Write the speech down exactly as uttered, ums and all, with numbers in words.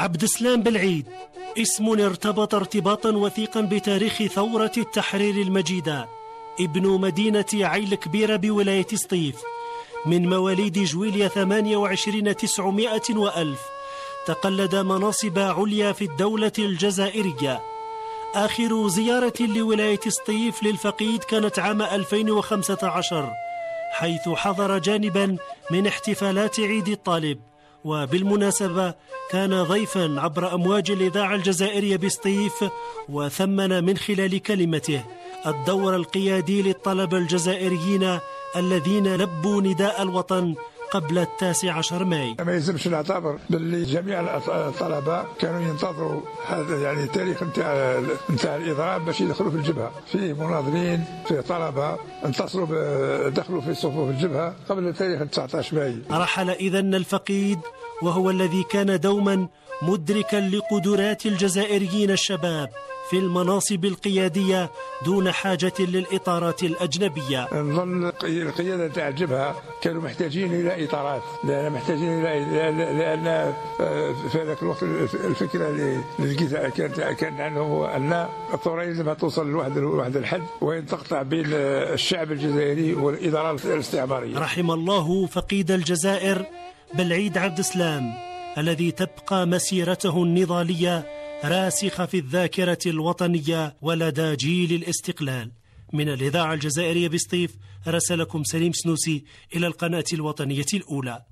عبد السلام بالعيد اسم ارتبط ارتباطا وثيقا بتاريخ ثورة التحرير المجيدة. ابن مدينة عيل كبيرة بولاية سطيف، من مواليد جويلية ثمانية وعشرين تسعمائة وألف. تقلد مناصب عليا في الدولة الجزائرية. آخر زيارة لولاية سطيف للفقيد كانت عام ألفين وخمسة عشر، حيث حضر جانبا من احتفالات عيد الطالب. وبالمناسبة كان ضيفا عبر أمواج الإذاعة الجزائرية بسطيف، وثمن من خلال كلمته الدور القيادي للطلبة الجزائريين الذين لبوا نداء الوطن قبل التاسع عشر ماي. ما يلزمش نعتبر باللي جميع الطلبة كانوا ينتظروا هذا يعني التاريخ نتاع نتاع الإضراب باش يدخلوا في الجبهة. فيه مناضلين، فيه طلبة انتصروا دخلوا في صفوف الجبهة قبل تاريخ تسعة عشر ماي. رحل إذن الفقيد، وهو الذي كان دوما مدركا لقدرات الجزائريين الشباب في المناصب القيادية دون حاجة للإطارات الأجنبية. نظن القيادة تاع الجبهة كانوا محتاجين إلى إطارات، لأن محتاجين إلى لأن في ذاك الوقت الفكرة اللي لقيتها كانت كان عندهم هو أن الثورة لازم توصل لواحد لواحد الحد وين تقطع بين الشعب الجزائري والإدارة الاستعمارية. رحم الله فقيد الجزائر بالعيد عبد السلام، الذي تبقى مسيرته النضالية راسخة في الذاكرة الوطنية ولدى جيل الاستقلال. من الإذاعة الجزائرية بسطيف، رسلكم سليم سنوسي إلى القناة الوطنية الأولى.